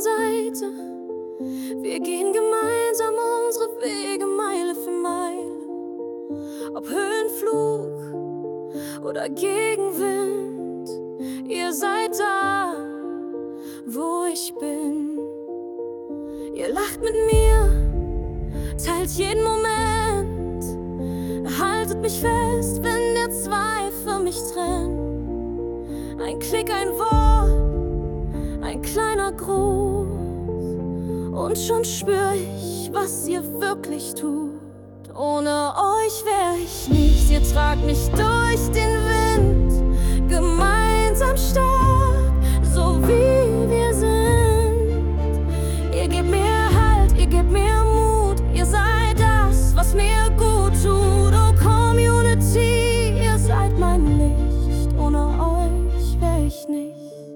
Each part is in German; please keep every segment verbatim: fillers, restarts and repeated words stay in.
Seite. Wir gehen gemeinsam unsere Wege Meile für Meile. Ob Höhenflug oder Gegenwind, ihr seid da, wo ich bin. Ihr lacht mit mir, teilt jeden Moment, haltet mich fest, wenn der Zweifel mich trennt. Ein Klick, ein Wort, ein kleiner Gruß, und schon spür ich, was ihr wirklich tut. Ohne euch wär ich nichts, ihr tragt mich durch den Wind, gemeinsam stark, so wie wir sind. Ihr gebt mir Halt, ihr gebt mir Mut, ihr seid das, was mir gut tut. Oh Community, ihr seid mein Licht, ohne euch wär ich nicht.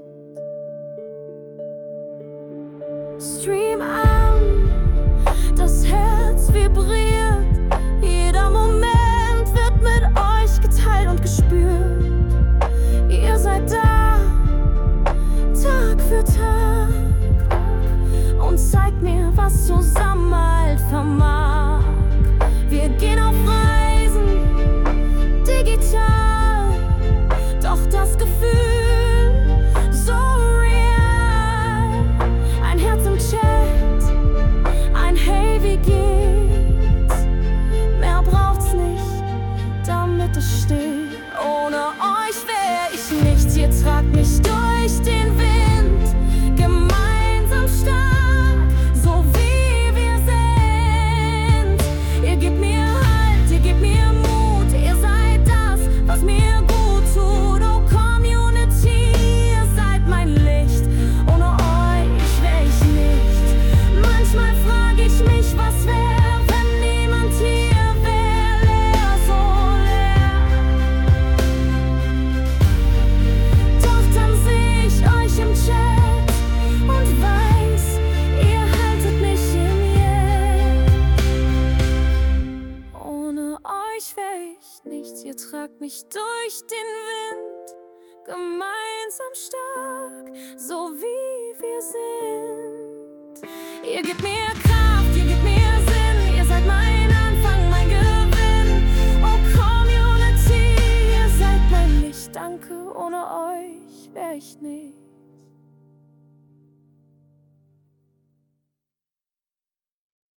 Stream an, das Herz vibriert, jeder Moment wird mit euch geteilt und gespürt. Ihr seid da, Tag für Tag, und zeigt mir, was Zusammenhalt vermag. Wir gehen auf Reisen, digital, doch das Gefühl so real. Ein Herz im Chat, ein Hey, wie geht's? Mehr braucht's nicht, damit es steht. Ohne euch wär ich nichts, ihr tragt mich durch den Wind, gemeinsam stark, so wie wir sind. Ihr gebt mir Halt, ihr gebt mir Mut, ihr seid das, was mir gut tut. Oh Community, ihr seid mein Licht, ohne euch wär ich nicht. Manchmal frag ich mich, was wär, wenn niemand hier wär, leer, so leer. Doch dann seh ich euch im Chat und weiß, ihr haltet mich im Yeah. Ohne euch wär ich nichts, ihr tragt mich durch den Wind, gemeinsam stark, so wie wir sind. Ihr gebt mir Kraft, ihr gebt mir Sinn, ihr seid mein Anfang, mein Gewinn. Oh Community, ihr seid mein Licht, danke, ohne euch wär ich nicht.